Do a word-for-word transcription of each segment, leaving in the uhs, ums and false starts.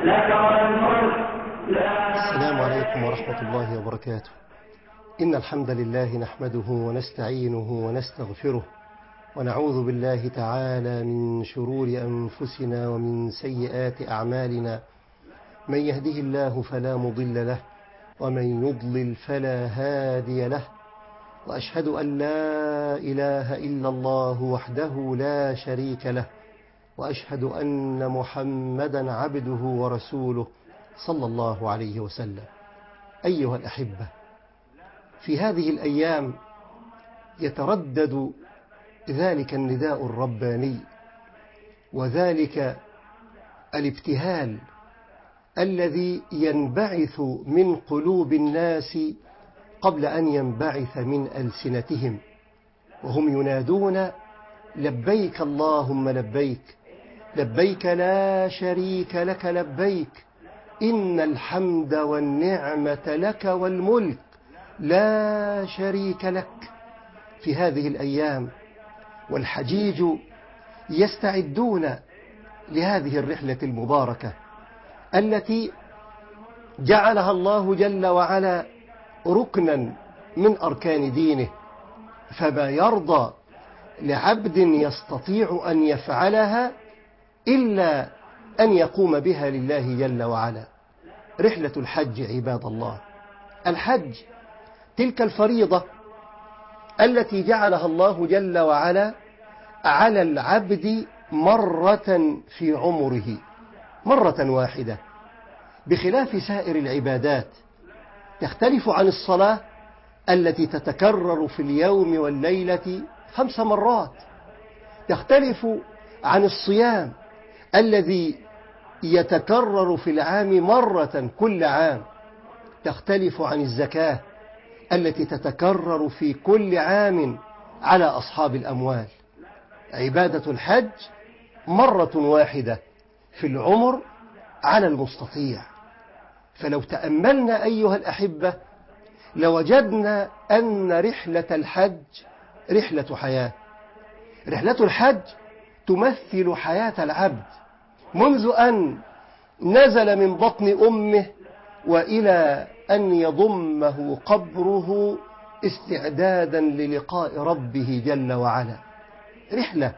لك والملك. السلام عليكم ورحمة الله وبركاته. إن الحمد لله نحمده ونستعينه ونستغفره ونعوذ بالله تعالى من شرور أنفسنا ومن سيئات أعمالنا. من يهده الله فلا مضل له ومن يضلل فلا هادي له، وأشهد أن لا إله إلا الله وحده لا شريك له، وأشهد أن محمدا عبده ورسوله صلى الله عليه وسلم. أيها الأحبة، في هذه الأيام يتردد ذلك النداء الرباني وذلك الابتهال الذي ينبعث من قلوب الناس قبل أن ينبعث من ألسنتهم، وهم ينادون لبيك اللهم لبيك، لبيك لا شريك لك لبيك، إن الحمد والنعمة لك والملك لا شريك لك. في هذه الأيام والحجيج يستعدون لهذه الرحلة المباركة التي جعلها الله جل وعلا ركنا من أركان دينه، فما يرضى لعبد يستطيع أن يفعلها إلا أن يقوم بها لله جل وعلا. رحلة الحج عباد الله، الحج تلك الفريضة التي جعلها الله جل وعلا على العبد مرة في عمره، مرة واحدة، بخلاف سائر العبادات. تختلف عن الصلاة التي تتكرر في اليوم والليلة خمس مرات، تختلف عن الصيام الذي يتكرر في العام مرة كل عام، تختلف عن الزكاة التي تتكرر في كل عام على أصحاب الأموال. عبادة الحج مرة واحدة في العمر على المستطيع. فلو تأملنا أيها الأحبة لوجدنا أن رحلة الحج رحلة حياة. رحلة الحج تمثل حياة العبد منذ أن نزل من بطن أمه وإلى أن يضمه قبره استعدادا للقاء ربه جل وعلا. رحلة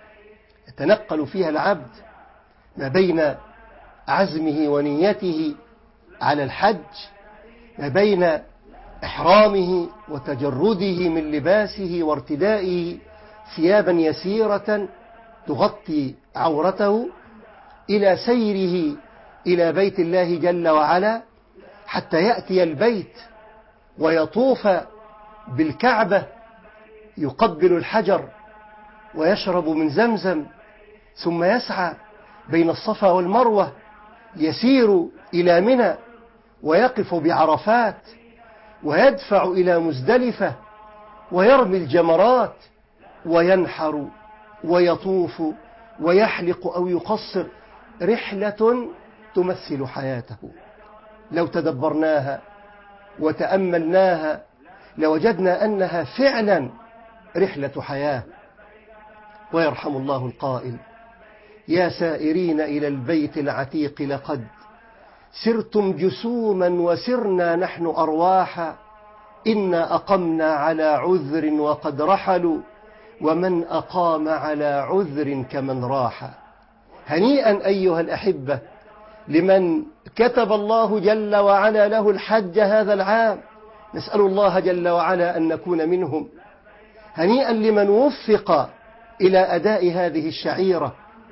يتنقل فيها العبد ما بين عزمه ونيته على الحج، ما بين إحرامه وتجرده من لباسه وارتدائه ثيابا يسيرة تغطي عورته، إلى سيره إلى بيت الله جل وعلا حتى يأتي البيت ويطوف بالكعبة، يقبل الحجر ويشرب من زمزم، ثم يسعى بين الصفا والمروة، يسير إلى منى ويقف بعرفات، ويدفع إلى مزدلفة ويرمي الجمرات وينحر ويطوف ويحلق أو يقصر. رحلة تمثل حياته. لو تدبرناها وتأملناها لوجدنا أنها فعلا رحلة حياة. ويرحم الله القائل: يا سائرين إلى البيت العتيق لقد سرتم جسوما وسرنا نحن أرواحا، إنا أقمنا على عذر وقد رحلوا، ومن أقام على عذر كمن راح. هنيئا أيها الأحبة لمن كتب الله جل وعلا له الحج هذا العام، نسأل الله جل وعلا أن نكون منهم. هنيئا لمن وفق إلى أداء هذه الشعيرة،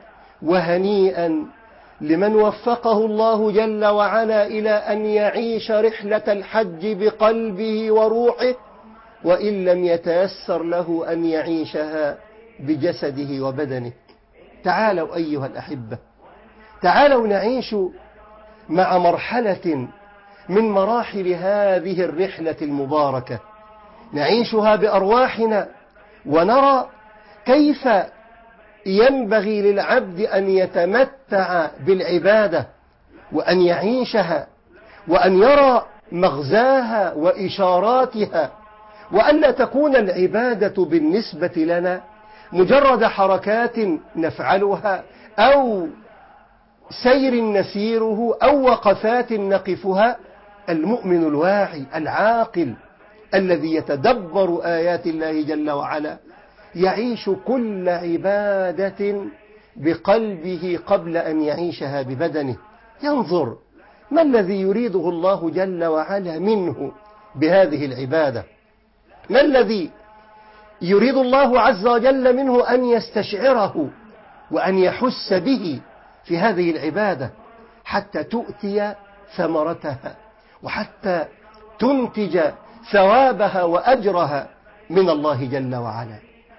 وهنيئا لمن وفقه الله جل وعلا إلى أن يعيش رحلة الحج بقلبه وروحه، وإن لم يتيسر له أن يعيشها بجسده وبدنه. تعالوا أيها الأحبة، تعالوا نعيش مع مرحلة من مراحل هذه الرحلة المباركة، نعيشها بأرواحنا ونرى كيف ينبغي للعبد أن يتمتع بالعبادة وأن يعيشها وأن يرى مغزاها وإشاراتها، وأن لا تكون العبادة بالنسبة لنا مجرد حركات نفعلها أو سير نسيره أو وقفات نقفها المؤمن الواعي العاقل الذي يتدبر آيات الله جل وعلا يعيش كل عبادة بقلبه قبل أن يعيشها ببدنه، ينظر ما الذي يريده الله جل وعلا منه بهذه العبادة، ما الذي يريد الله عز وجل منه أن يستشعره وأن يحس به في هذه العبادة حتى تؤتي ثمرتها وحتى تنتج ثوابها وأجرها من الله جل وعلا.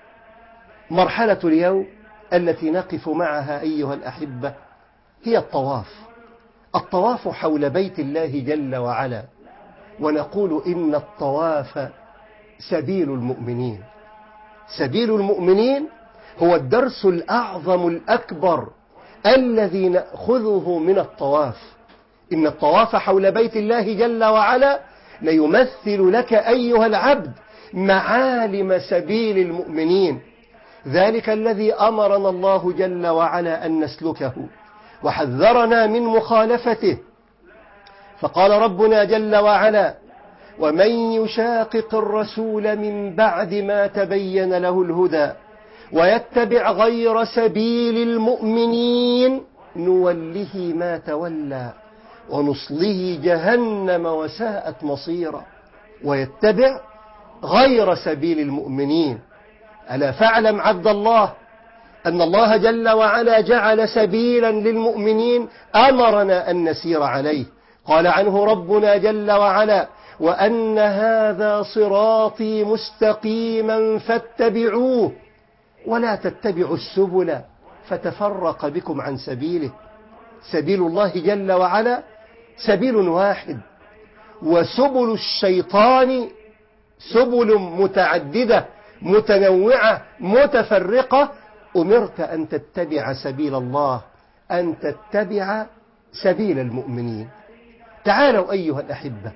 مرحلة اليوم التي نقف معها أيها الأحبة هي الطواف، الطواف حول بيت الله جل وعلا، ونقول إن الطواف سبيل المؤمنين. سبيل المؤمنين هو الدرس الأعظم الأكبر الذي نأخذه من الطواف. إن الطواف حول بيت الله جل وعلا ليمثل لك أيها العبد معالم سبيل المؤمنين، ذلك الذي أمرنا الله جل وعلا أن نسلكه وحذرنا من مخالفته. فقال ربنا جل وعلا: ومن يشاقق الرسول من بعد ما تبين له الهدى ويتبع غير سبيل المؤمنين نوله ما تولى ونصله جهنم وساءت مصيرا. ويتبع غير سبيل المؤمنين. ألا فاعلم عبد الله أن الله جل وعلا جعل سبيلا للمؤمنين أمرنا أن نسير عليه. قال عنه ربنا جل وعلا: وأن هذا صراطي مستقيما فاتبعوه ولا تتبعوا السبل فتفرق بكم عن سبيله. سبيل الله جل وعلا سبيل واحد، وسبل الشيطان سبل متعددة متنوعة متفرقة. أمرت أن تتبع سبيل الله، أن تتبع سبيل المؤمنين. تعالوا أيها الأحبة،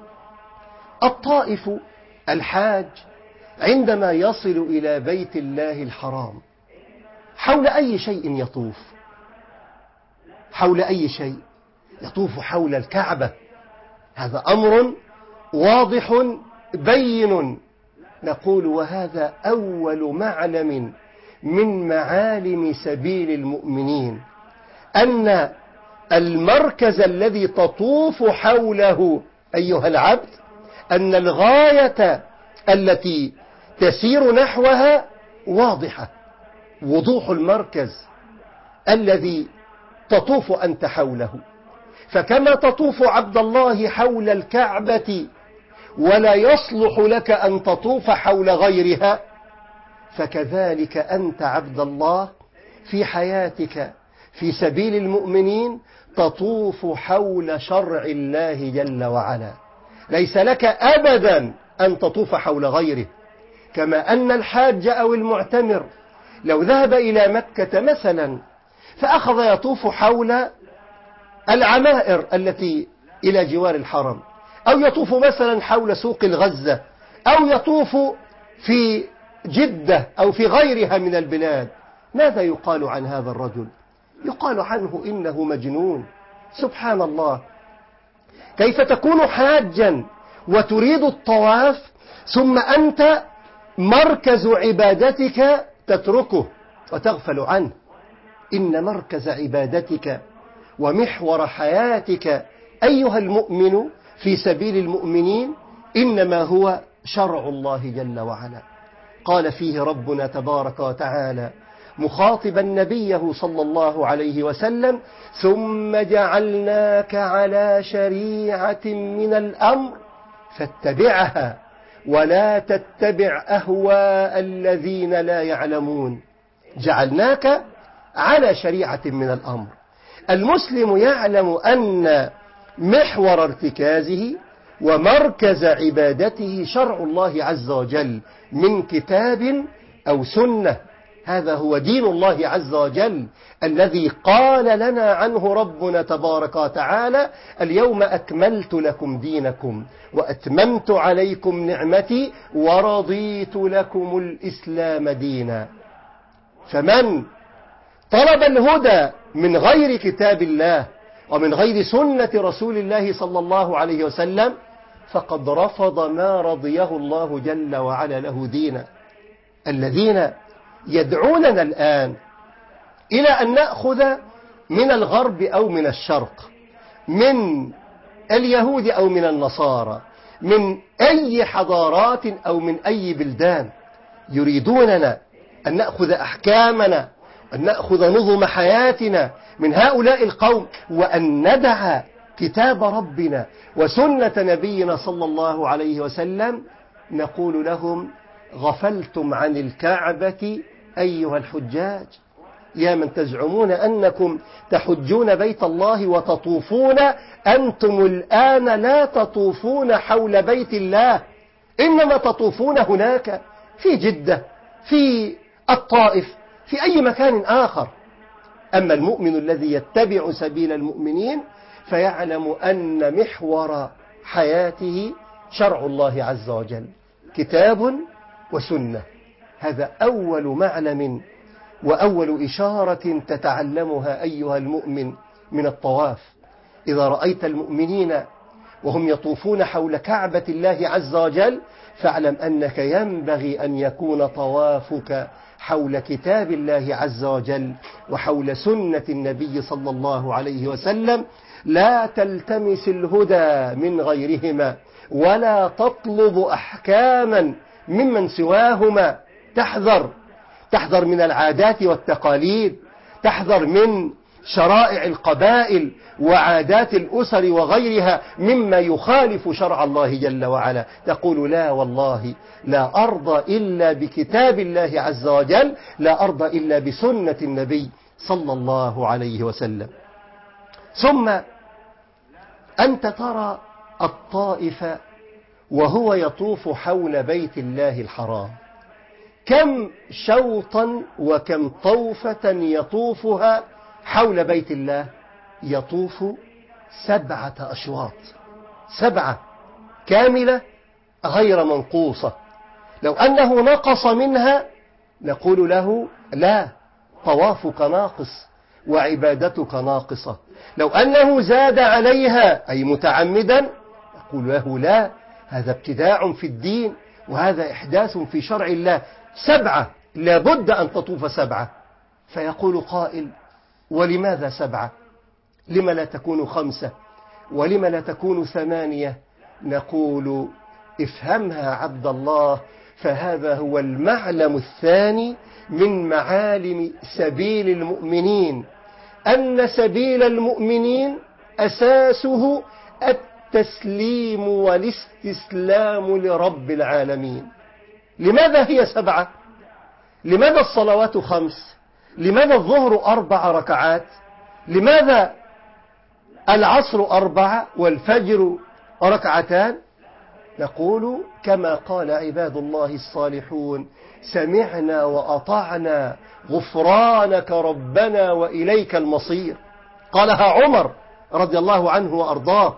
الطائف الحاج عندما يصل إلى بيت الله الحرام حول أي شيء يطوف؟ حول أي شيء يطوف؟ حول الكعبة. هذا أمر واضح بين. نقول وهذا أول معلم من معالم سبيل المؤمنين، أن المركز الذي تطوف حوله أيها العبد، أن الغاية التي تسير نحوها واضحة، وضوح المركز الذي تطوف أنت حوله. فكما تطوف عبد الله حول الكعبة ولا يصلح لك أن تطوف حول غيرها، فكذلك أنت عبد الله في حياتك في سبيل المؤمنين تطوف حول شرع الله جل وعلا. ليس لك أبدا أن تطوف حول غيره. كما أن الحاج أو المعتمر لو ذهب إلى مكة مثلا فأخذ يطوف حول العمائر التي إلى جوار الحرم، أو يطوف مثلا حول سوق الغزة، أو يطوف في جدة أو في غيرها من البلاد، ماذا يقال عن هذا الرجل؟ يقال عنه إنه مجنون. سبحان الله، كيف تكون حاجا وتريد الطواف ثم أنت مركز عبادتك تتركه وتغفل عنه؟ إن مركز عبادتك ومحور حياتك أيها المؤمن في سبيل المؤمنين إنما هو شرع الله جل وعلا. قال فيه ربنا تبارك وتعالى مخاطبا نبيه صلى الله عليه وسلم: ثم جعلناك على شريعة من الأمر فاتبعها ولا تتبع أهواء الذين لا يعلمون. جعلناك على شريعة من الأمر. المسلم يعلم أن محور ارتكازه ومركز عبادته شرع الله عز وجل من كتاب أو سنة. هذا هو دين الله عز وجل الذي قال لنا عنه ربنا تبارك وتعالى: اليوم أكملت لكم دينكم وأتممت عليكم نعمتي ورضيت لكم الإسلام دينا. فمن طلب الهدى من غير كتاب الله ومن غير سنة رسول الله صلى الله عليه وسلم فقد رفض ما رضيه الله جل وعلا له دينا. الذين يدعوننا الآن إلى أن نأخذ من الغرب أو من الشرق، من اليهود أو من النصارى، من أي حضارات أو من أي بلدان، يريدوننا أن نأخذ أحكامنا، أن نأخذ نظم حياتنا من هؤلاء القوم، وأن ندع كتاب ربنا وسنة نبينا صلى الله عليه وسلم. نقول لهم: غفلتم عن الكعبة أيها الحجاج، يا من تزعمون أنكم تحجون بيت الله وتطوفون، أنتم الآن لا تطوفون حول بيت الله، إنما تطوفون هناك في جدة، في الطائف، في أي مكان آخر. أما المؤمن الذي يتبع سبيل المؤمنين فيعلم أن محور حياته شرع الله عز وجل، كتاب وسنة. هذا أول معلم وأول إشارة تتعلمها أيها المؤمن من الطواف. إذا رأيت المؤمنين وهم يطوفون حول كعبة الله عز وجل فاعلم أنك ينبغي أن يكون طوافك حول كتاب الله عز وجل وحول سنة النبي صلى الله عليه وسلم. لا تلتمس الهدى من غيرهما ولا تطلب أحكاما ممن سواهما. تحذر تحذر من العادات والتقاليد، تحذر من شرائع القبائل وعادات الأسر وغيرها مما يخالف شرع الله جل وعلا. تقول: لا والله لا أرضى إلا بكتاب الله عز وجل، لا أرضى إلا بسنة النبي صلى الله عليه وسلم. ثم أنت ترى الطائف وهو يطوف حول بيت الله الحرام، كم شوطا وكم طوفة يطوفها حول بيت الله؟ يطوف سبعة أشواط، سبعة كاملة غير منقوصة. لو أنه نقص منها نقول له: لا، طوافك ناقص وعبادتك ناقصة. لو أنه زاد عليها أي متعمدا نقول له: لا، هذا ابتداع في الدين وهذا إحداث في شرع الله. سبعة، لابد أن تطوف سبعة. فيقول قائل: ولماذا سبعة؟ لما لا تكون خمسة؟ ولما لا تكون ثمانية؟ نقول: افهمها عبد الله، فهذا هو المعلم الثاني من معالم سبيل المؤمنين، أن سبيل المؤمنين أساسه التسليم والاستسلام لرب العالمين. لماذا هي سبعة؟ لماذا الصلوات خمس؟ لماذا الظهر أربع ركعات؟ لماذا العصر أربعة والفجر ركعتان؟ نقول كما قال عباد الله الصالحون: سمعنا وأطعنا غفرانك ربنا وإليك المصير. قالها عمر رضي الله عنه وأرضاه،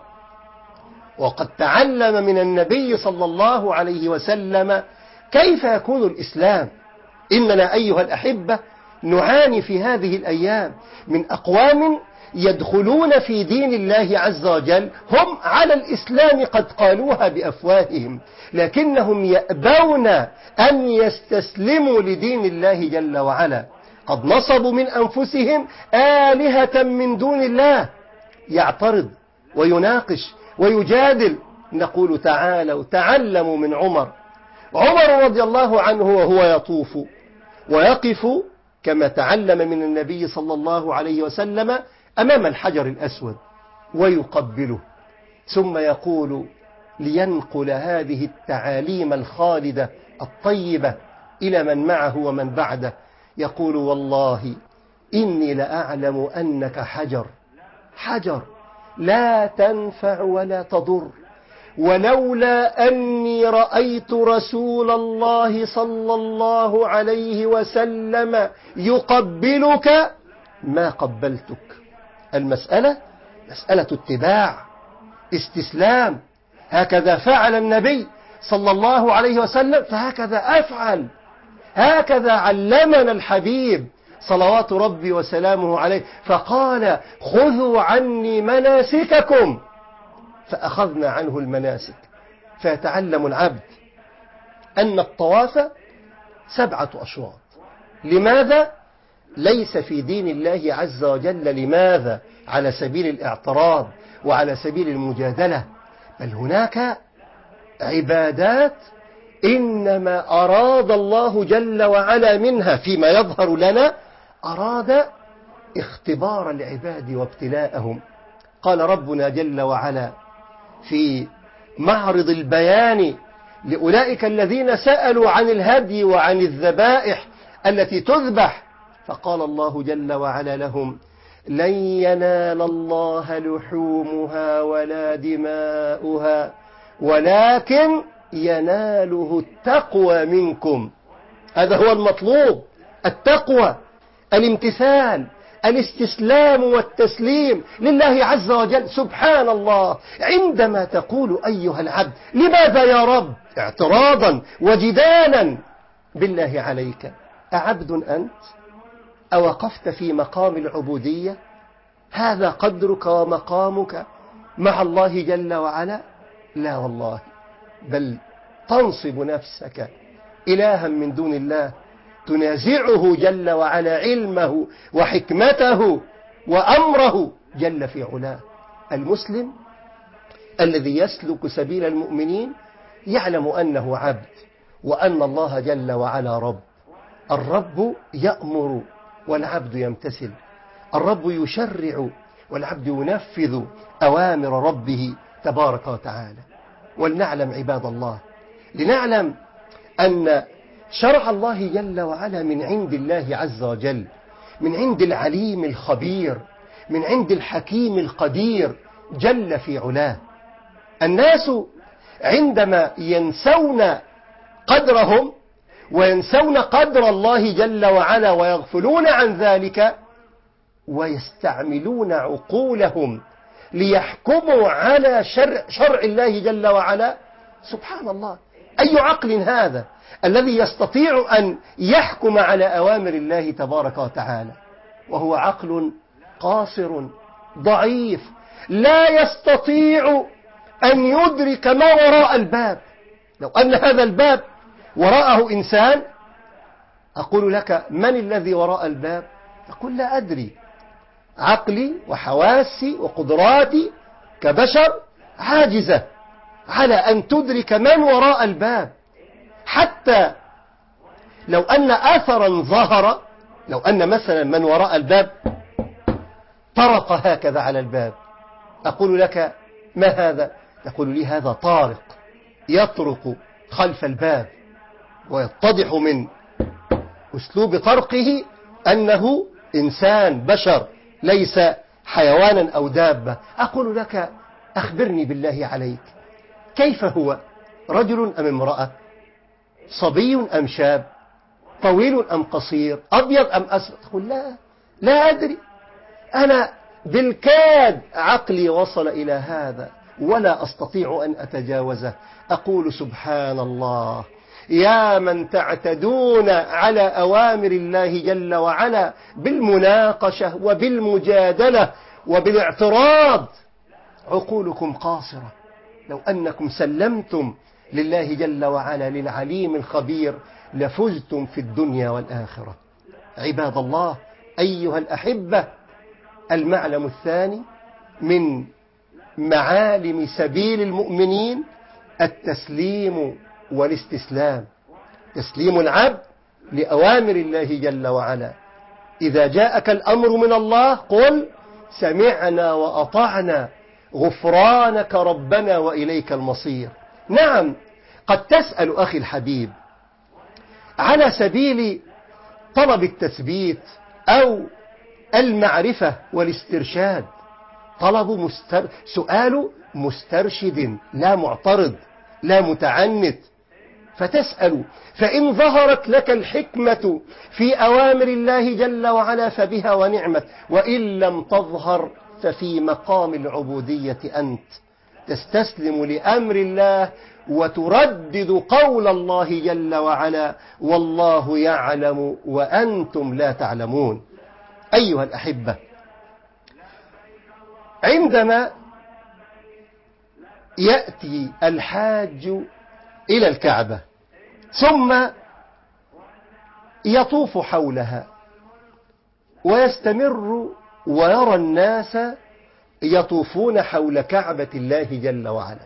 وقد تعلم من النبي صلى الله عليه وسلم كيف يكون الإسلام. إننا أيها الأحبة نعاني في هذه الأيام من أقوام يدخلون في دين الله عز وجل، هم على الإسلام قد قالوها بأفواههم، لكنهم يأبون أن يستسلموا لدين الله جل وعلا. قد نصبوا من أنفسهم آلهة من دون الله. يعترض ويناقش ويجادل. نقول: تعالوا تعلموا من عمر. عمر رضي الله عنه وهو يطوف ويقف كما تعلم من النبي صلى الله عليه وسلم أمام الحجر الأسود ويقبله، ثم يقول لينقل هذه التعاليم الخالدة الطيبة إلى من معه ومن بعده، يقول: والله إني لأعلم أنك حجر، حجر لا تنفع ولا تضر، ولولا أني رأيت رسول الله صلى الله عليه وسلم يقبلك ما قبلتك. المسألة مسألة اتباع، استسلام. هكذا فعل النبي صلى الله عليه وسلم، فهكذا أفعل. هكذا علمنا الحبيب صلوات ربي وسلامه عليه، فقال خذوا عني مناسككم، فأخذنا عنه المناسك. فيتعلم العبد أن الطواف سبعة أشواط. لماذا؟ ليس في دين الله عز وجل لماذا على سبيل الاعتراض وعلى سبيل المجادلة، بل هناك عبادات إنما أراد الله جل وعلا منها فيما يظهر لنا، أراد اختبار العباد وابتلاءهم. قال ربنا جل وعلا في معرض البيان لأولئك الذين سألوا عن الهدي وعن الذبائح التي تذبح، فقال الله جل وعلا لهم لن ينال الله لحومها ولا دماؤها ولكن يناله التقوى منكم. هذا هو المطلوب، التقوى، الامتثال، الاستسلام والتسليم لله عز وجل. سبحان الله، عندما تقول أيها العبد لماذا يا رب، اعتراضا وجدالا بالله عليك، أعبد أنت؟ أوقفت في مقام العبودية؟ هذا قدرك ومقامك مع الله جل وعلا؟ لا والله، بل تنصب نفسك إلها من دون الله، تنازعه جل وعلا علمه وحكمته وأمره جل في علاه. المسلم الذي يسلك سبيل المؤمنين يعلم أنه عبد، وأن الله جل وعلا رب. الرب يأمر والعبد يمتثل، الرب يشرع والعبد ينفذ أوامر ربه تبارك وتعالى. ولنعلم عباد الله، لنعلم أن شرع الله جل وعلا من عند الله عز وجل، من عند العليم الخبير، من عند الحكيم القدير جل في علاه. الناس عندما ينسون قدرهم وينسون قدر الله جل وعلا ويغفلون عن ذلك ويستعملون عقولهم ليحكموا على شرع, شرع الله جل وعلا، سبحان الله، أي عقل هذا الذي يستطيع أن يحكم على أوامر الله تبارك وتعالى؟ وهو عقل قاصر ضعيف لا يستطيع أن يدرك ما وراء الباب. لو أن هذا الباب وراءه إنسان، أقول لك من الذي وراء الباب؟ تقول لا أدري. عقلي وحواسي وقدراتي كبشر عاجزة على أن تدرك من وراء الباب. حتى لو أن أثرا ظهر، لو أن مثلا من وراء الباب طرق هكذا على الباب، أقول لك ما هذا؟ تقول لي هذا طارق يطرق خلف الباب، ويتضح من أسلوب طرقه أنه إنسان بشر ليس حيوانا أو دابة. أقول لك أخبرني بالله عليك، كيف هو؟ رجل أم امرأة؟ صبي أم شاب؟ طويل أم قصير؟ أبيض أم أسود؟ تقول لا لا أدري، أنا بالكاد عقلي وصل إلى هذا ولا أستطيع أن أتجاوزه. أقول سبحان الله، يا من تعتدون على أوامر الله جل وعلا بالمناقشة وبالمجادلة وبالاعتراض، عقولكم قاصرة. لو أنكم سلمتم لله جل وعلا للعليم الخبير لفزتم في الدنيا والآخرة. عباد الله أيها الأحبة، المعلم الثاني من معالم سبيل المؤمنين التسليم والاستسلام. تسليم العبد لأوامر الله جل وعلا. إذا جاءك الأمر من الله قل سمعنا وأطعنا غفرانك ربنا وإليك المصير. نعم، قد تسأل أخي الحبيب على سبيل طلب التثبيت أو المعرفة والاسترشاد، طلب مستر... سؤال مسترشد لا معترض لا متعنت، فتسأل، فإن ظهرت لك الحكمة في أوامر الله جل وعلا فبها ونعمت، وإن لم تظهر ففي مقام العبودية أنت. تستسلم لأمر الله وتردد قول الله جل وعلا: والله يعلم وأنتم لا تعلمون. أيها الأحبة، عندما يأتي الحاج إلى الكعبة ثم يطوف حولها ويستمر ويرى الناس يطوفون حول كعبة الله جل وعلا،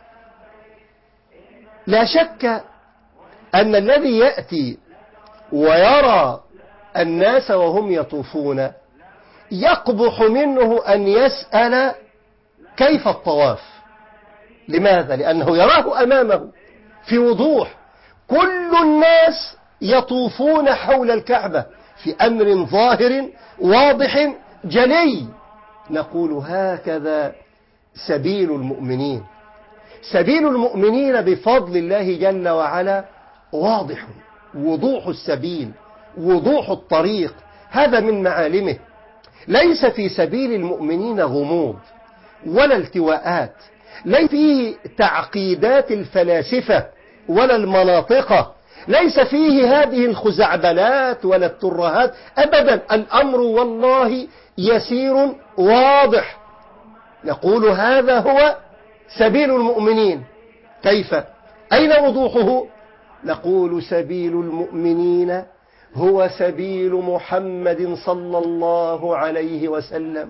لا شك أن الذي يأتي ويرى الناس وهم يطوفون يقبح منه أن يسأل كيف الطواف. لماذا؟ لأنه يراه أمامه في وضوح، كل الناس يطوفون حول الكعبة في أمر ظاهر واضح جلي. نقول: هكذا سبيل المؤمنين. سبيل المؤمنين بفضل الله جل وعلا واضح، وضوح السبيل، وضوح الطريق، هذا من معالمه. ليس في سبيل المؤمنين غموض ولا التواءات، ليس فيه تعقيدات الفلاسفة ولا المناطقة، ليس فيه هذه الخزعبلات ولا الترهات أبدا. الأمر والله يسير واضح. نقول: هذا هو سبيل المؤمنين. كيف؟ أين وضوحه؟ نقول: سبيل المؤمنين هو سبيل محمد صلى الله عليه وسلم.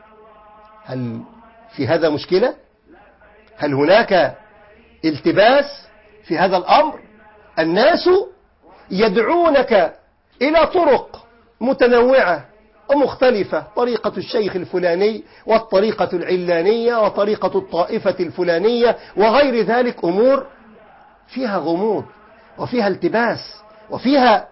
هل في هذا مشكلة؟ هل هناك التباس في هذا الأمر؟ الناس يدعونك إلى طرق متنوعة ومختلفة، طريقة الشيخ الفلاني والطريقة العلانية وطريقة الطائفة الفلانية وغير ذلك، أمور فيها غموض وفيها التباس وفيها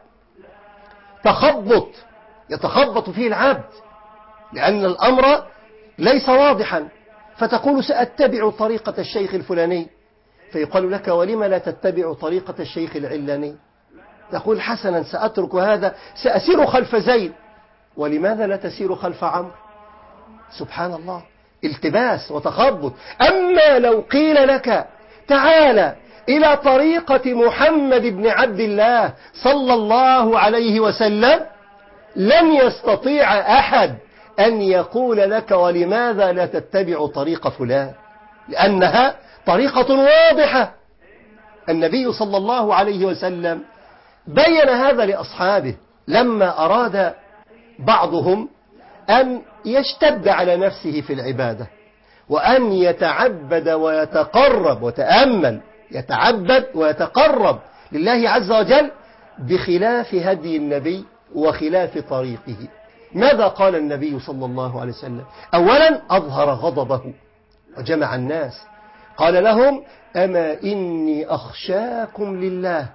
تخبط يتخبط فيه العبد، لأن الأمر ليس واضحا. فتقول: سأتبع طريقة الشيخ الفلاني، فيقال لك: ولم لا تتبع طريقة الشيخ العلاني؟ تقول: حسنا، سأترك هذا، سأسير خلف زيد. ولماذا لا تسير خلف عمرو؟ سبحان الله، التباس وتخبط. أما لو قيل لك: تعال إلى طريقة محمد بن عبد الله صلى الله عليه وسلم، لن يستطيع أحد أن يقول لك: ولماذا لا تتبع طريق فلان؟ لأنها طريقة واضحة. النبي صلى الله عليه وسلم بين هذا لأصحابه لما أراد بعضهم أن يشتد على نفسه في العبادة وأن يتعبد ويتقرب، وتأمل، يتعبد ويتقرب لله عز وجل بخلاف هدي النبي وخلاف طريقه. ماذا قال النبي صلى الله عليه وسلم؟ أولا أظهر غضبه وجمع الناس، قال لهم: أما إني أخشاكم لله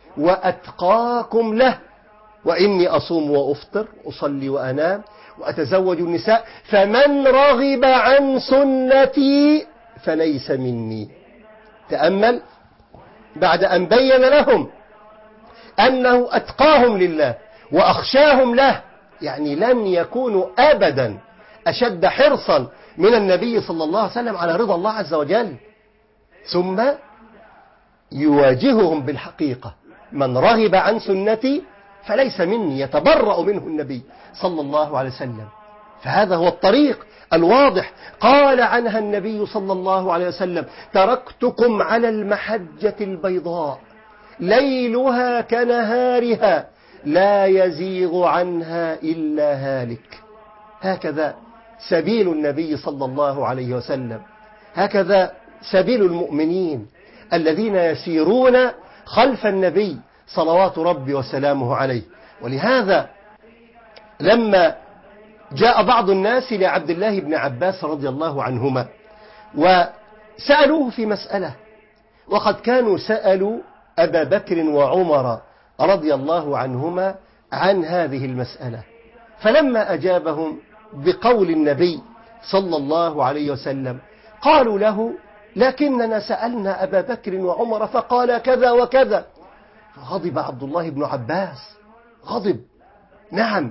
وأتقاكم له، وإني أصوم وأفطر، أصلي وأنام، وأتزوج النساء، فمن رغب عن سنتي فليس مني. تأمل، بعد أن بين لهم أنه أتقاهم لله وأخشاهم له، يعني لن يكونوا أبدا أشد حرصا من النبي صلى الله عليه وسلم على رضا الله عز وجل، ثم يواجههم بالحقيقة: من رغب عن سنتي فليس مني، يتبرأ منه النبي صلى الله عليه وسلم. فهذا هو الطريق الواضح. قال عنها النبي صلى الله عليه وسلم: تركتكم على المحجة البيضاء ليلها كنهارها لا يزيغ عنها إلا هالك. هكذا سبيل النبي صلى الله عليه وسلم، هكذا سبيل المؤمنين الذين يسيرون خلف النبي صلوات ربي وسلامه عليه. ولهذا لما جاء بعض الناس لعبد الله بن عباس رضي الله عنهما وسألوه في مسألة، وقد كانوا سألوا أبا بكر وعمر رضي الله عنهما عن هذه المسألة، فلما أجابهم بقول النبي صلى الله عليه وسلم قالوا له: لكننا سألنا أبا بكر وعمر فقال كذا وكذا. فغضب عبد الله بن عباس، غضب. نعم،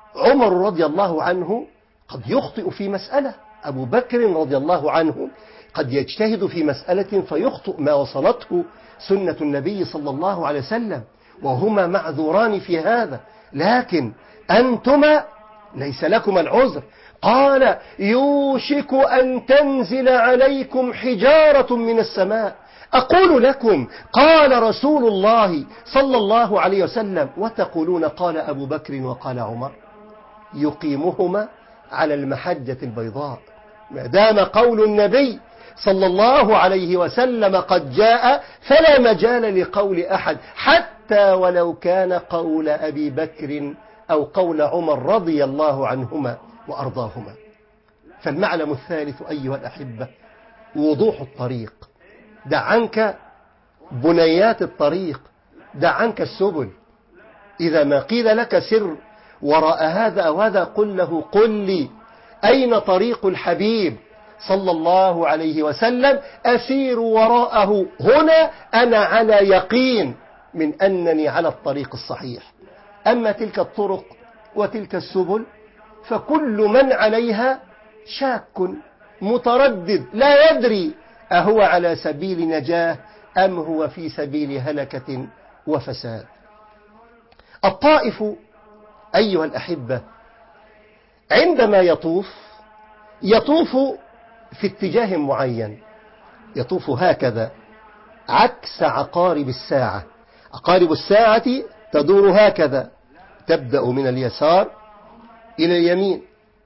عمر رضي الله عنه قد يخطئ في مسألة، أبو بكر رضي الله عنه قد يجتهد في مسألة فيخطئ ما وصلته سنة النبي صلى الله عليه وسلم، وهما معذوران في هذا، لكن أنتما ليس لكما العذر. قال يوشك أن تنزل عليكم حجارة من السماء. أقول لكم قال رسول الله صلى الله عليه وسلم وتقولون قال أبو بكر وقال عمر، يقيمهما على المحجة البيضاء. ما دام قول النبي صلى الله عليه وسلم قد جاء فلا مجال لقول أحد، حتى ولو كان قول أبي بكر أو قول عمر رضي الله عنهما وأرضاهما. فالمعلم الثالث أيها الأحبة وضوح الطريق. دع عنك بنيات الطريق، دع عنك السبل. إذا ما قيل لك سر وراء هذا أو هذا قل له قل لي أين طريق الحبيب صلى الله عليه وسلم أسير وراءه، هنا أنا على يقين من أنني على الطريق الصحيح. أما تلك الطرق وتلك السبل فكل من عليها شاك متردد لا يدري أهو على سبيل نجاة أم هو في سبيل هلكة وفساد. الطائف أيها الأحبة عندما يطوف يطوف في اتجاه معين، يطوف هكذا عكس عقارب الساعة. عقارب الساعة تدور هكذا، تبدأ من اليسار إلى اليمين.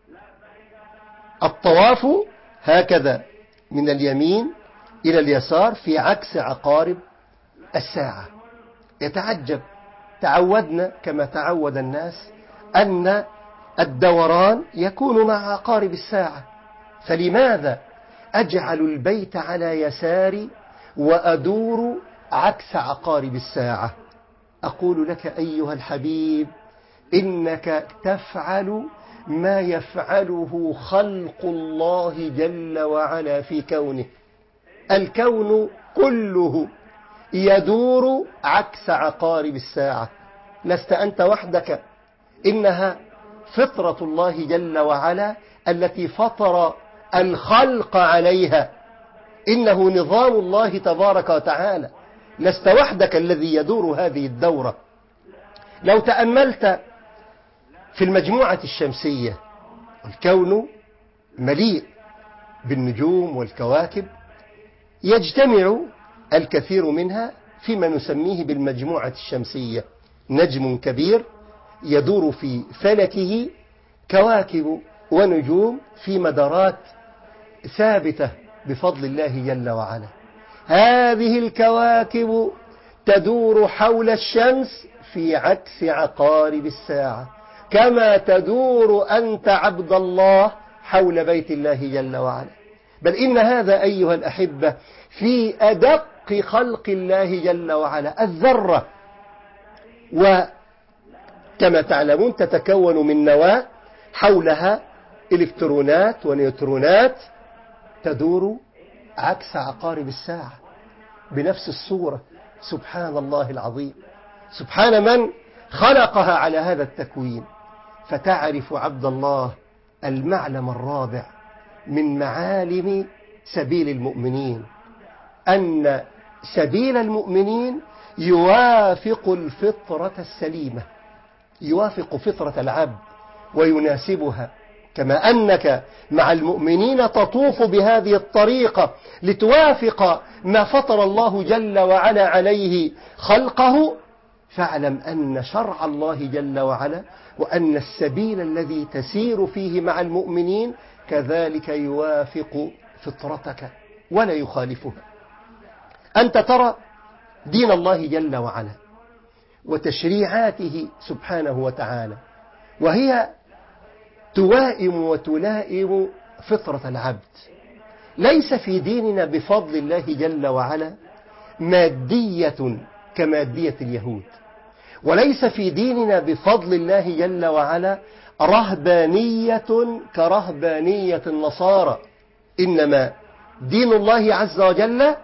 الطواف هكذا من اليمين إلى اليسار في عكس عقارب الساعة. يتعجب، تعودنا كما تعود الناس أن الدوران يكون مع عقارب الساعة، فلماذا أجعل البيت على يساري وأدور عكس عقارب الساعة؟ أقول لك أيها الحبيب إنك تفعل ما يفعله خلق الله جل وعلا في كونه. الكون كله يدور عكس عقارب الساعة، لست أنت وحدك، إنها فطرة الله جل وعلا التي فطر الخلق عليها، إنه نظام الله تبارك وتعالى، لست وحدك الذي يدور هذه الدورة. لو تأملت في المجموعة الشمسية الكون مليء بالنجوم والكواكب، يجتمع الكثير منها فيما نسميه بالمجموعة الشمسية، نجم كبير يدور في فلكه كواكب ونجوم في مدارات ثابتة بفضل الله جل وعلا. هذه الكواكب تدور حول الشمس في عكس عقارب الساعة، كما تدور أنت عبد الله حول بيت الله جل وعلا. بل إن هذا أيها الأحبة في أدق خلق الله جل وعلا، الذرة، وكما تعلمون تتكون من نواة حولها إلكترونات ونيوترونات تدور عكس عقارب الساعة بنفس الصورة. سبحان الله العظيم، سبحان من خلقها على هذا التكوين. فتعرف عبد الله المعلم الرابع من معالم سبيل المؤمنين، أن سبيل المؤمنين يوافق الفطرة السليمة، يوافق فطرة العبد ويناسبها، كما أنك مع المؤمنين تطوف بهذه الطريقة لتوافق ما فطر الله جل وعلا عليه خلقه. فاعلم أن شرع الله جل وعلا وأن السبيل الذي تسير فيه مع المؤمنين كذلك يوافق فطرتك ولا يخالفها. أنت ترى دين الله جل وعلا وتشريعاته سبحانه وتعالى، وهي توائم وتلائم فطرة العبد. ليس في ديننا بفضل الله جل وعلا مادية كمادية اليهود، وليس في ديننا بفضل الله جل وعلا رهبانية كرهبانية النصارى، إنما دين الله عز وجل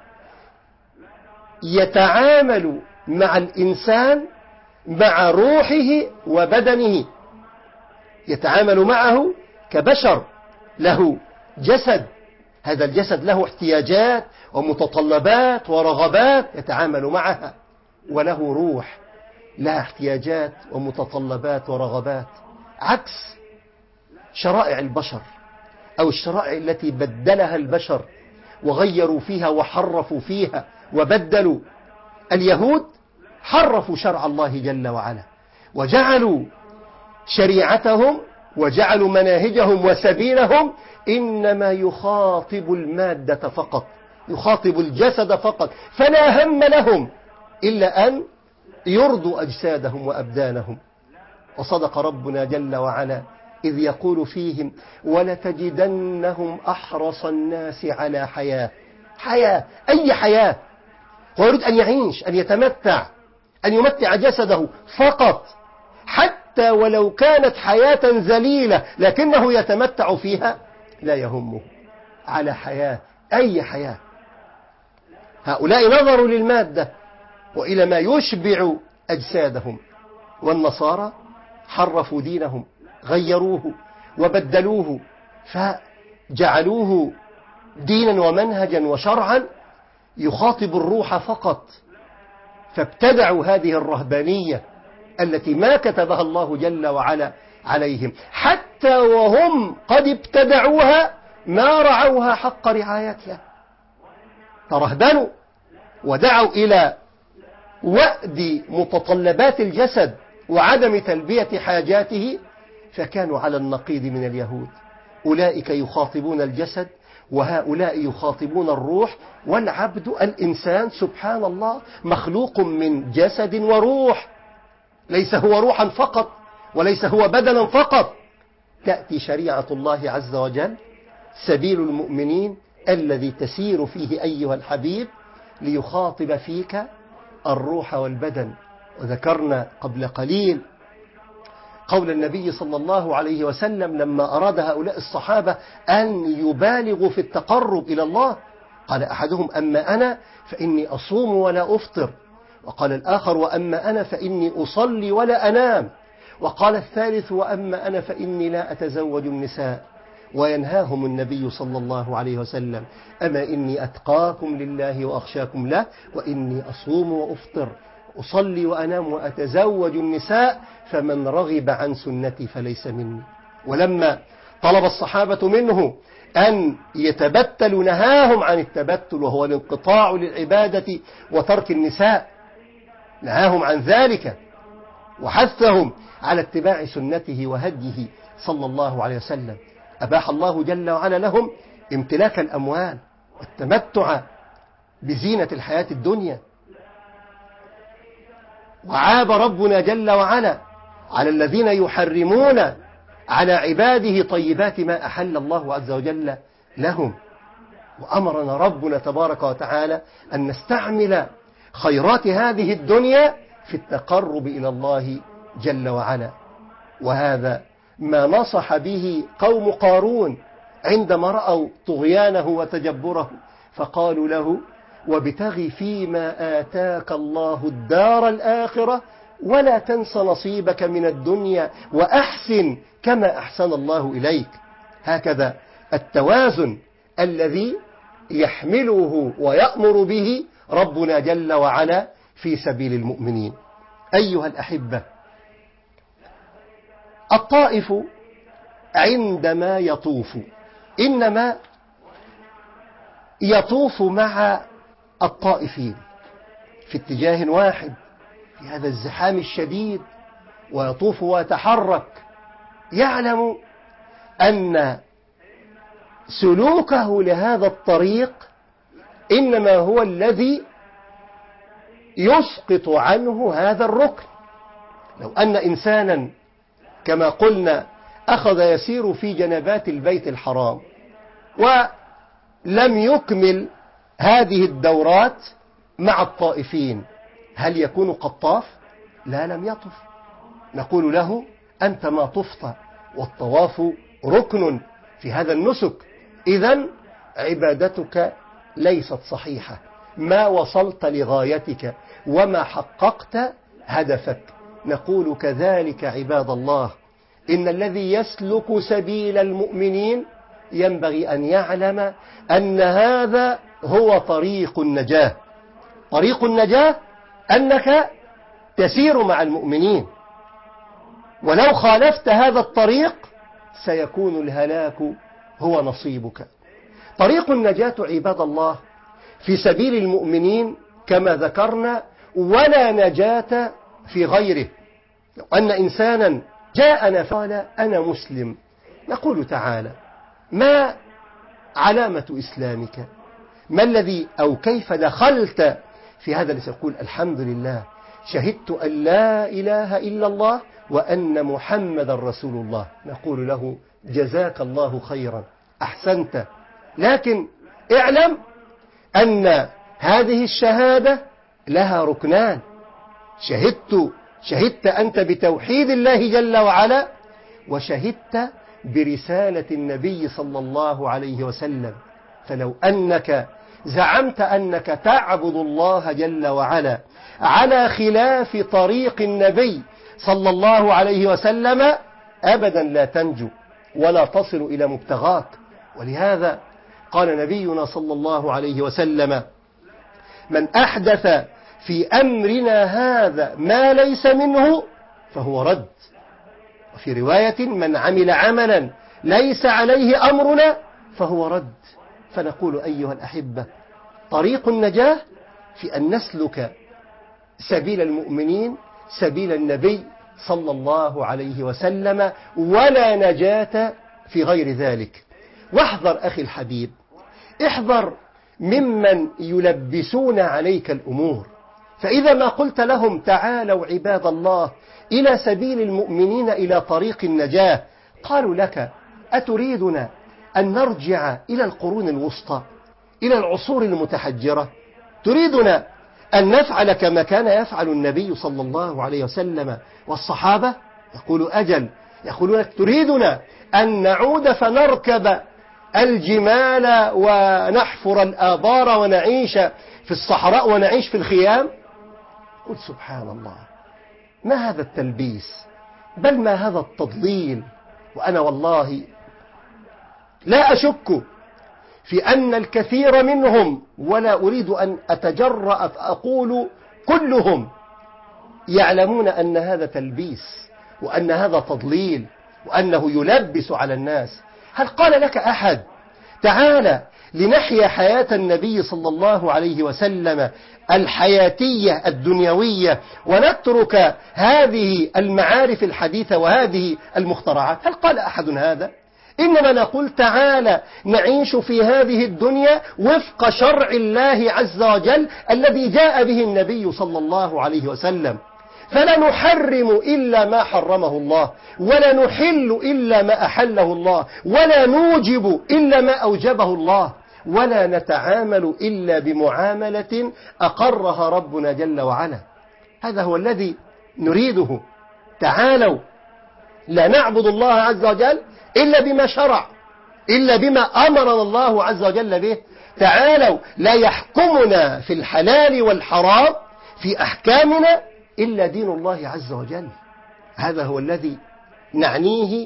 يتعامل مع الإنسان مع روحه وبدنه، يتعامل معه كبشر له جسد هذا الجسد له احتياجات ومتطلبات ورغبات يتعامل معها، وله روح لها احتياجات ومتطلبات ورغبات، عكس شرائع البشر أو الشرائع التي بدلها البشر وغيروا فيها وحرفوا فيها وبدلوا. اليهود حرفوا شرع الله جل وعلا وجعلوا شريعتهم وجعلوا مناهجهم وسبيلهم إنما يخاطب المادة فقط، يخاطب الجسد فقط، فلا هم لهم إلا أن يرضوا أجسادهم وأبدانهم. وصدق ربنا جل وعلا إذ يقول فيهم ولتجدنهم أحرص الناس على حياة. حياة، أي حياة؟ هو يريد أن يعيش، أن يتمتع، أن يمتع جسده فقط، حتى ولو كانت حياة ذليلة لكنه يتمتع فيها لا يهمه. على حياة، أي حياة. هؤلاء نظروا للمادة وإلى ما يشبع أجسادهم، والنصارى حرفوا دينهم، غيروه وبدلوه فجعلوه دينا ومنهجا وشرعا يخاطب الروح فقط، فابتدعوا هذه الرهبانية التي ما كتبها الله جل وعلا عليهم، حتى وهم قد ابتدعوها ما رعوها حق رعايتها. ترهبنوا ودعوا إلى وأد متطلبات الجسد وعدم تلبية حاجاته، فكانوا على النقيض من اليهود. أولئك يخاطبون الجسد وهؤلاء يخاطبون الروح، والعبد الإنسان سبحان الله مخلوق من جسد وروح، ليس هو روحا فقط وليس هو بدنا فقط. تأتي شريعة الله عز وجل سبيل المؤمنين الذي تسير فيه أيها الحبيب ليخاطب فيك الروح والبدن. وذكرنا قبل قليل قول النبي صلى الله عليه وسلم لما أراد هؤلاء الصحابة أن يبالغوا في التقرب إلى الله، قال أحدهم أما أنا فإني أصوم ولا أفطر، وقال الآخر وأما أنا فإني أصلي ولا أنام، وقال الثالث وأما أنا فإني لا أتزوج النساء. وينهاهم النبي صلى الله عليه وسلم أما إني أتقاكم لله وأخشاكم له وإني أصوم وأفطر أصلي وأنام وأتزوج النساء فمن رغب عن سنتي فليس مني. ولما طلب الصحابة منه أن يتبتلوا نهاهم عن التبتل وهو الانقطاع للعبادة وترك النساء، نهاهم عن ذلك وحثهم على اتباع سنته وهديه صلى الله عليه وسلم. أباح الله جل وعلا لهم امتلاك الأموال والتمتع بزينة الحياة الدنيا، وعاب ربنا جل وعلا على الذين يحرمون على عباده طيبات ما أحل الله عز وجل لهم. وأمرنا ربنا تبارك وتعالى أن نستعمل خيرات هذه الدنيا في التقرب إلى الله جل وعلا. وهذا ما نصح به قوم قارون عندما رأوا طغيانه وتجبره، فقالوا له وابتغ فيما آتاك الله الدار الآخرة ولا تنس نصيبك من الدنيا وأحسن كما أحسن الله إليك. هكذا التوازن الذي يحمله ويأمر به ربنا جل وعلا في سبيل المؤمنين. أيها الأحبة، الطائف عندما يطوف إنما يطوف مع الطائفين في اتجاه واحد في هذا الزحام الشديد، ويطوف ويتحرك، يعلم أن سلوكه لهذا الطريق إنما هو الذي يسقط عنه هذا الركن. لو أن إنسانا كما قلنا أخذ يسير في جنبات البيت الحرام ولم يكمل هذه الدورات مع الطائفين، هل يكون قد طاف؟ لا، لم يطف. نقول له أنت ما طفت، والطواف ركن في هذا النسك، إذن عبادتك ليست صحيحة، ما وصلت لغايتك وما حققت هدفك. نقول كذلك عباد الله، إن الذي يسلك سبيل المؤمنين ينبغي أن يعلم أن هذا هو طريق النجاة. طريق النجاة أنك تسير مع المؤمنين، ولو خالفت هذا الطريق سيكون الهلاك هو نصيبك. طريق النجاة عباد الله في سبيل المؤمنين كما ذكرنا، ولا نجاة في غيره. لو أن إنسانا جاءنا فقال أنا مسلم، نقول تعالى ما علامة إسلامك؟ ما الذي أو كيف دخلت في هذا الإسلام؟ يقول الحمد لله شهدت أن لا إله إلا الله وأن محمد رسول الله. نقول له جزاك الله خيرا، أحسنت، لكن اعلم أن هذه الشهادة لها ركنان. شهدت شهدت أنت بتوحيد الله جل وعلا، وشهدت برسالة النبي صلى الله عليه وسلم. فلو أنك زعمت أنك تعبد الله جل وعلا على خلاف طريق النبي صلى الله عليه وسلم أبدا لا تنجو ولا تصل إلى مبتغاك. ولهذا قال نبينا صلى الله عليه وسلم من أحدث في أمرنا هذا ما ليس منه فهو رد. وفي رواية من عمل عملا ليس عليه أمرنا فهو رد. فنقول أيها الأحبة طريق النجاة في أن نسلك سبيل المؤمنين، سبيل النبي صلى الله عليه وسلم، ولا نجاة في غير ذلك. واحذر أخي الحبيب، احذر ممن يلبسون عليك الأمور. فإذا ما قلت لهم تعالوا عباد الله إلى سبيل المؤمنين إلى طريق النجاة، قالوا لك أتريدنا أن نرجع إلى القرون الوسطى، إلى العصور المتحجرة؟ تريدنا أن نفعل كما كان يفعل النبي صلى الله عليه وسلم والصحابة؟ يقول أجل. يقولون تريدنا أن نعود فنركب الجمال ونحفر الآبار ونعيش في الصحراء ونعيش في الخيام؟ قل سبحان الله، ما هذا التلبيس، بل ما هذا التضليل. وأنا والله لا أشك في أن الكثير منهم، ولا أريد أن أتجرأ فأقول كلهم، يعلمون أن هذا تلبيس وأن هذا تضليل وأنه يلبس على الناس. هل قال لك أحد تعالى لنحيا حياة النبي صلى الله عليه وسلم الحياتية الدنيوية ونترك هذه المعارف الحديثة وهذه المخترعات؟ هل قال أحد هذا؟ إنما نقول تعالى نعيش في هذه الدنيا وفق شرع الله عز وجل الذي جاء به النبي صلى الله عليه وسلم، فلا نحرم إلا ما حرمه الله، ولا نحل إلا ما أحله الله، ولا نوجب إلا ما أوجبه الله، ولا نتعامل إلا بمعاملة أقرها ربنا جل وعلا. هذا هو الذي نريده. تعالوا لا نعبد الله عز وجل إلا بما شرع، إلا بما أمرنا الله عز وجل به. تعالوا لا يحكمنا في الحلال والحرام في أحكامنا إلا دين الله عز وجل. هذا هو الذي نعنيه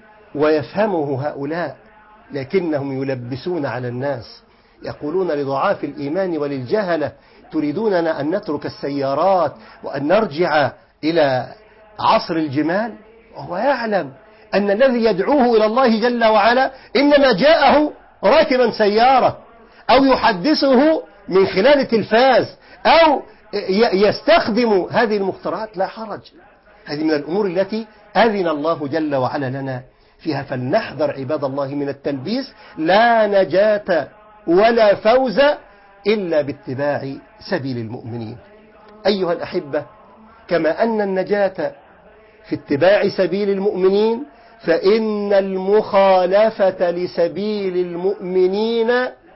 ويفهمه هؤلاء، لكنهم يلبسون على الناس. يقولون لضعاف الإيمان وللجهلة تريدوننا أن نترك السيارات وأن نرجع إلى عصر الجمال، وهو يعلم أن الذي يدعوه إلى الله جل وعلا إنما جاءه راكبا سيارة، أو يحدثه من خلال تلفاز، أو يستخدم هذه المخترعات. لا حرج، هذه من الأمور التي أذن الله جل وعلا لنا فيها. فلنحذر عباد الله من التلبيس. لا نجاة ولا فوز إلا باتباع سبيل المؤمنين. أيها الأحبة، كما أن النجاة في اتباع سبيل المؤمنين، فإن المخالفة لسبيل المؤمنين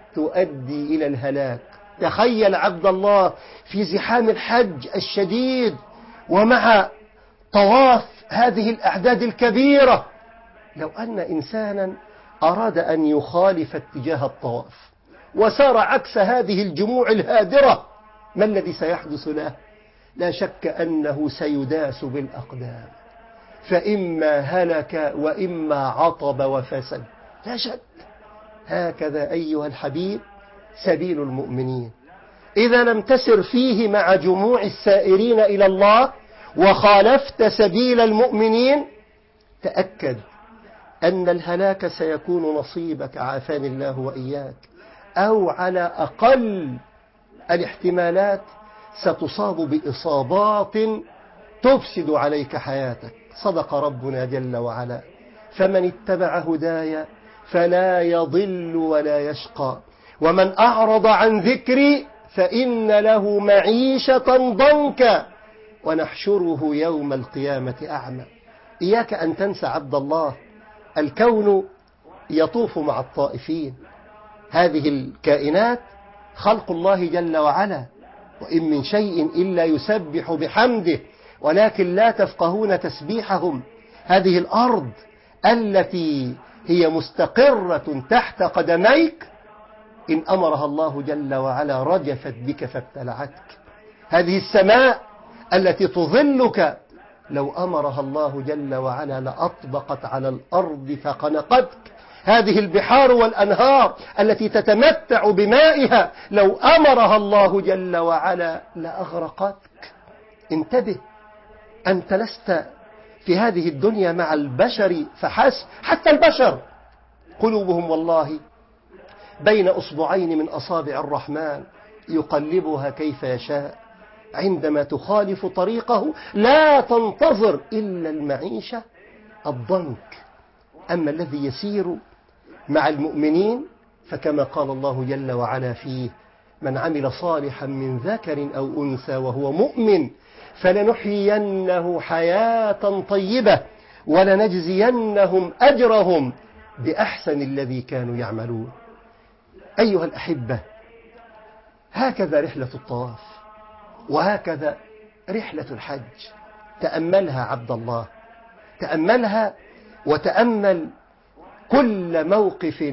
تؤدي إلى الهلاك. تخيل عبد الله في زحام الحج الشديد ومع طواف هذه الأعداد الكبيرة، لو أن إنسانا أراد أن يخالف اتجاه الطواف وسار عكس هذه الجموع الهادرة، ما الذي سيحدث له؟ لا شك أنه سيداس بالأقدام، فإما هلك وإما عطب وفسد، لا شك. هكذا أيها الحبيب سبيل المؤمنين، إذا لم تسر فيه مع جموع السائرين إلى الله وخالفت سبيل المؤمنين، تأكد أن الهلاك سيكون نصيبك، عافاني الله وإياك، أو على أقل الاحتمالات ستصاب بإصابات تفسد عليك حياتك. صدق ربنا جل وعلا: فمن اتبع هداي فلا يضل ولا يشقى، ومن أعرض عن ذكري فإن له معيشة ضنكا ونحشره يوم القيامة أعمى. إياك أن تنسى عبد الله، الكون يطوف مع الطائفين، هذه الكائنات خلق الله جل وعلا، وإن من شيء إلا يسبح بحمده ولكن لا تفقهون تسبيحهم. هذه الأرض التي هي مستقرة تحت قدميك إن أمرها الله جل وعلا رجفت بك فابتلعتك. هذه السماء التي تظلك لو أمرها الله جل وعلا لأطبقت على الأرض فخنقتك. هذه البحار والأنهار التي تتمتع بمائها لو أمرها الله جل وعلا لأغرقتك. انتبه، أنت لست في هذه الدنيا مع البشر فحسب، حتى البشر قلوبهم والله بين أصبعين من أصابع الرحمن يقلبها كيف يشاء. عندما تخالف طريقه لا تنتظر إلا المعيشة الضنك. أما الذي يسير مع المؤمنين فكما قال الله جل وعلا فيه: من عمل صالحا من ذكر أو أنثى وهو مؤمن فلنحيينه حياة طيبة ولنجزينهم أجرهم بأحسن الذي كانوا يعملون. أيها الأحبة، هكذا رحلة الطواف، وهكذا رحلة الحج. تأملها عبد الله، تأملها وتأمل كل موقف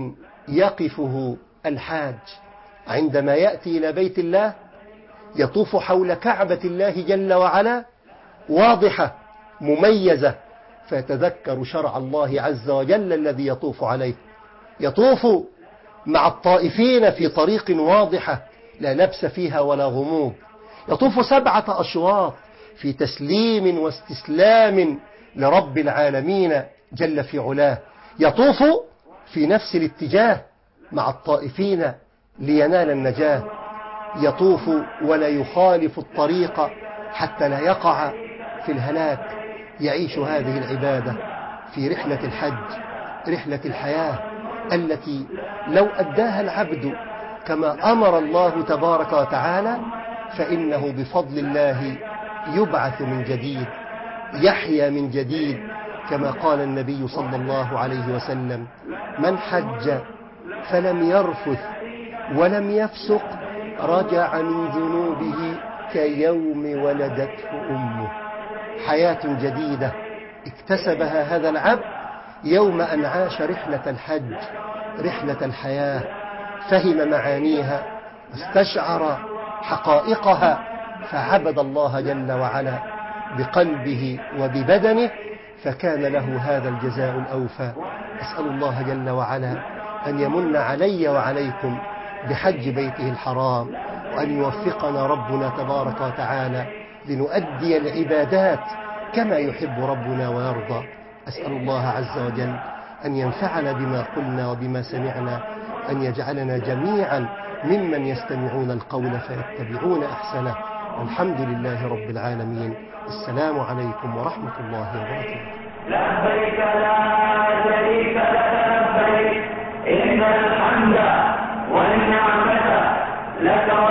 يقفه الحاج عندما يأتي إلى بيت الله، يطوف حول كعبة الله جل وعلا واضحة مميزة، فيتذكر شرع الله عز وجل الذي يطوف عليه. يطوف مع الطائفين في طريق واضحة لا لبس فيها ولا غموض. يطوف سبعة أشواط في تسليم واستسلام لرب العالمين جل في علاه. يطوف في نفس الاتجاه مع الطائفين لينال النجاة. يطوف ولا يخالف الطريق حتى لا يقع في الهلاك. يعيش هذه العبادة في رحلة الحج، رحلة الحياة التي لو أداها العبد كما أمر الله تبارك وتعالى فإنه بفضل الله يبعث من جديد، يحيا من جديد، كما قال النبي صلى الله عليه وسلم: من حج فلم يرفث ولم يفسق رجع من ذنوبه كيوم ولدته أمه. حياة جديدة اكتسبها هذا العبد يوم أن عاش رحلة الحج، رحلة الحياة، فهم معانيها واستشعر حقائقها، فعبد الله جل وعلا بقلبه وببدنه، فكان له هذا الجزاء الأوفى. أسأل الله جل وعلا أن يمن علي وعليكم بحج بيته الحرام، وأن يوفقنا ربنا تبارك وتعالى لنؤدي العبادات كما يحب ربنا ويرضى. أسأل الله عز وجل أن ينفعنا بما قلنا وبما سمعنا، أن يجعلنا جميعا ممن يستمعون القول فيتبعون أحسنه. والحمد لله رب العالمين. السلام عليكم ورحمة الله وبركاته. لبيك لا شريك لك لبيك إن الحمد والنعمة لك